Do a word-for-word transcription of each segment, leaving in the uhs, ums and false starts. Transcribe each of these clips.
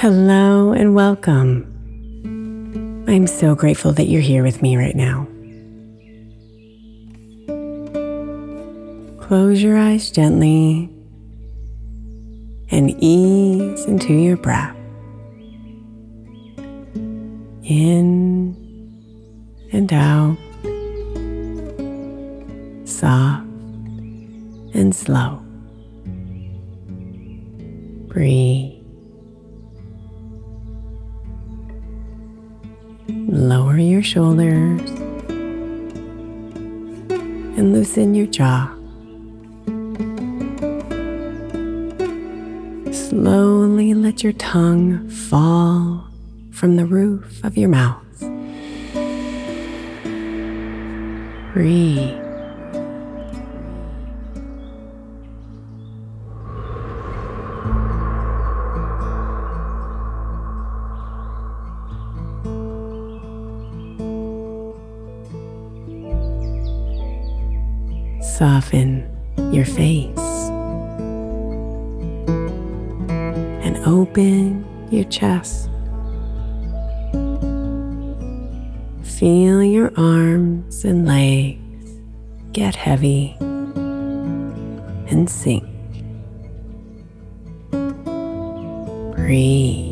Hello and welcome. I'm so grateful that you're here with me right now. Close your eyes gently and ease into your breath. In and out, soft and slow. Breathe. Lower your shoulders and loosen your jaw. Slowly let your tongue fall from the roof of your mouth. Breathe. Soften your face and open your chest. Feel your arms and legs get heavy and sink. Breathe.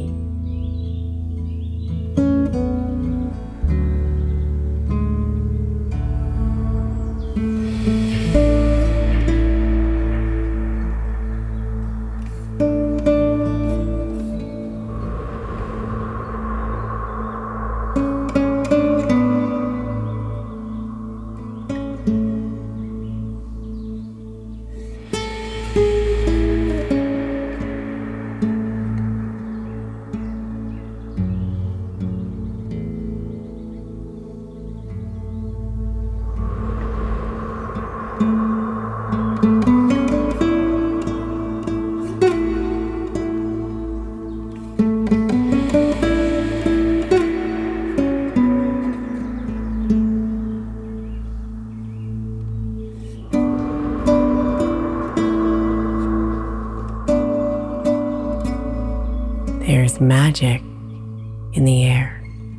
There's magic in the air.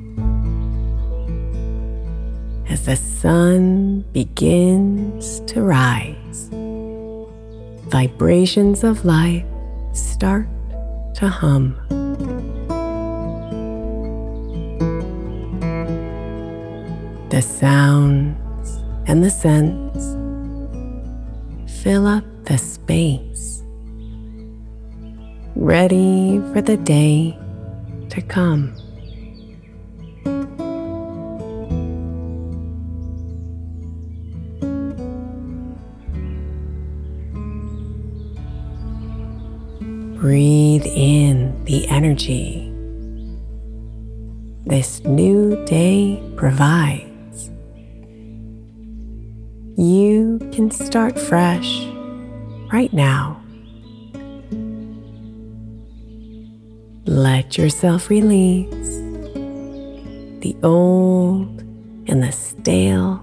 As the sun begins to rise, vibrations of life start to hum. The sounds and the scents fill up the space, ready for the day to come. Breathe in the energy this new day provides. You can start fresh right now. Let yourself release the old and the stale,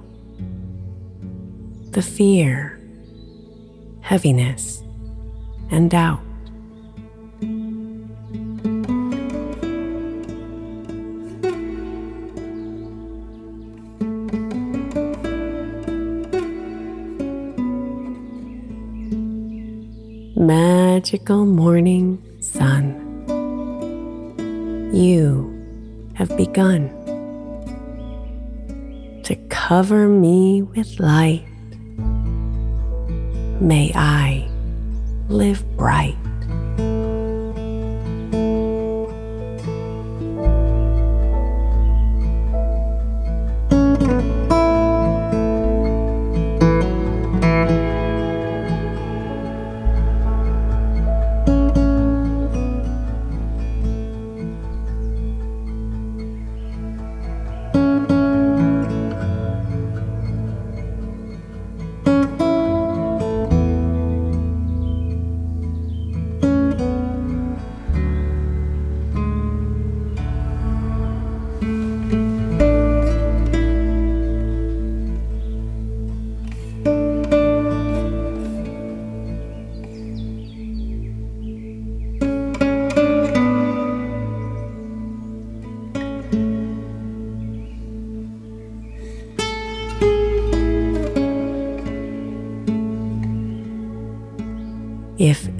the fear, heaviness, and doubt. Magical morning sun, you have begun to cover me with light. May I live bright.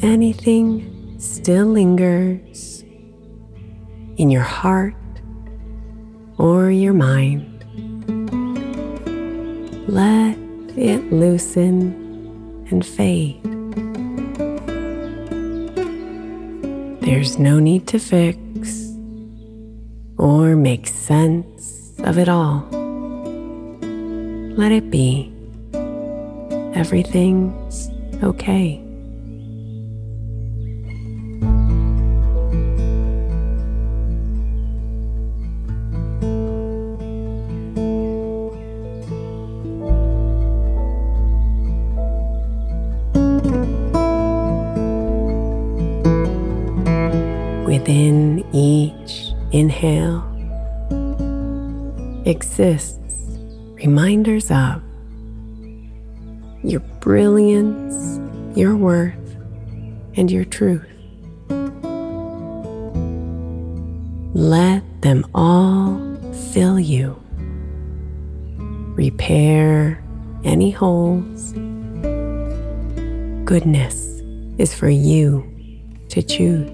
anything still lingers in your heart or your mind, let it loosen and fade. There's no need to fix or make sense of it all. Let it be. Everything's okay. Within each inhale exists reminders of your brilliance, your worth, and your truth. Let them all fill you. Repair any holes. Goodness is for you to choose.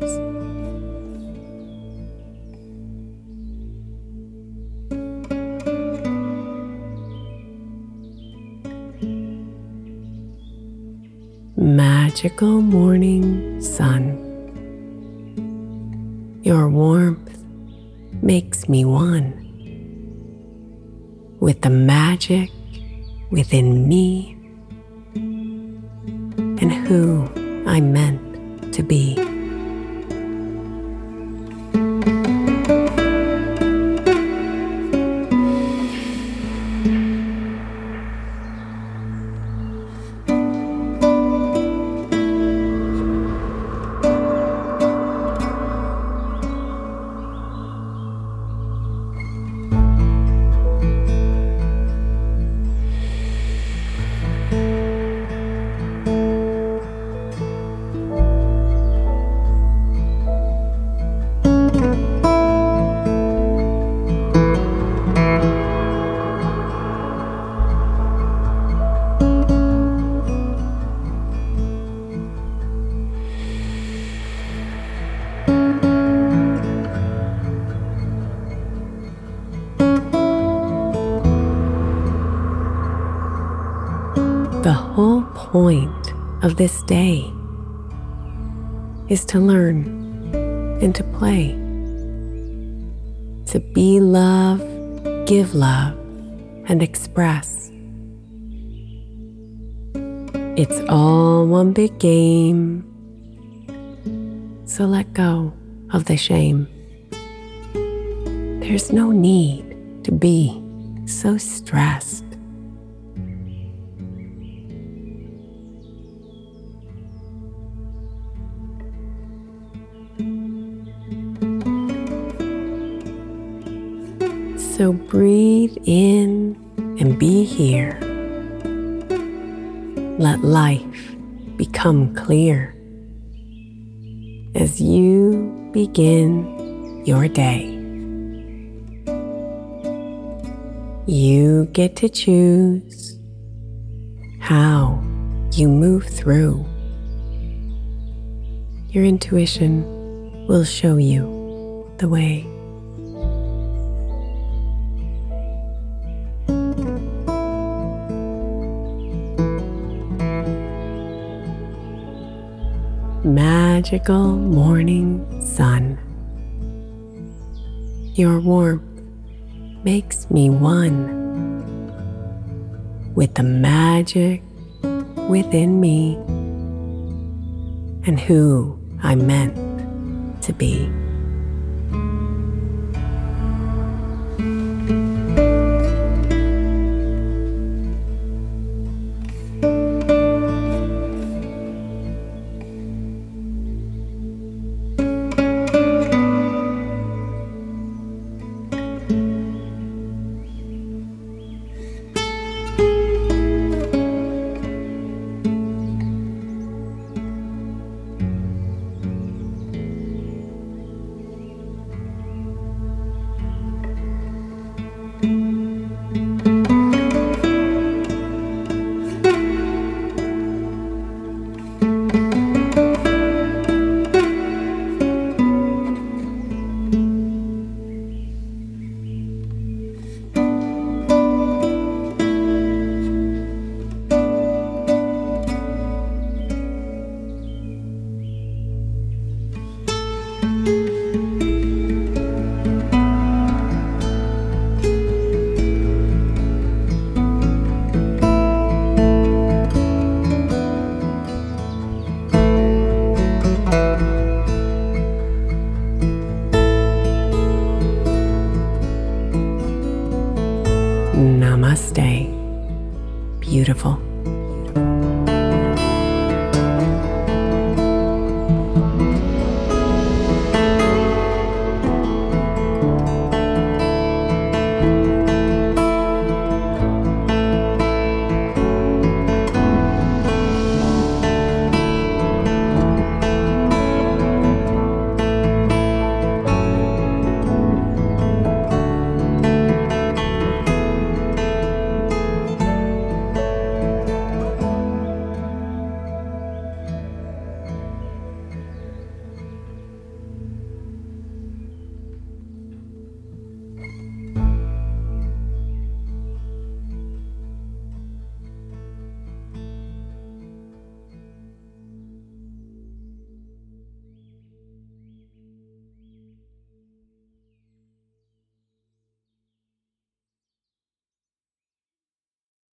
Magical morning sun, your warmth makes me one with the magic within me and who I'm meant to be. The whole point of this day is to learn and to play, to be love, give love, and express. It's all one big game, so let go of the shame. There's no need to be so stressed. So breathe in and be here. Let life become clear as you begin your day. You get to choose how you move through. Your intuition will show you the way. Magical morning sun, your warmth makes me one with the magic within me and who I'm meant to be. Namaste, beautiful.